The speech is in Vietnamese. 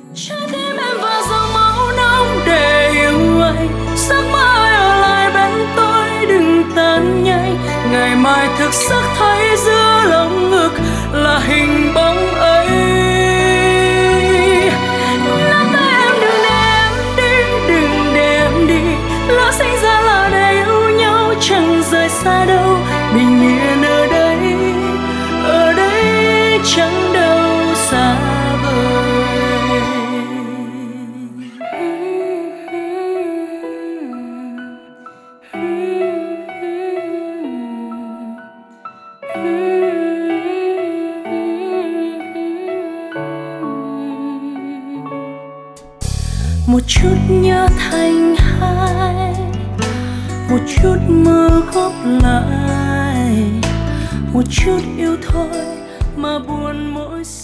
Trái tim em và dòng máu nóng để yêu anh, giấc mơ ở lại bên tôi đừng tan nhanh. Ngày mai thực sức thấy giữa lòng ngực là hình bóng ấy. Nắm tay em đừng để em đi, đừng để em đi. Lỡ sinh ra là để yêu nhau chẳng rời xa đâu. Bình yên ở đây chẳng đâu xa vời. Một chút nhớ thành hai, một chút mơ góp lại, một chút yêu thôi mà buồn mỗi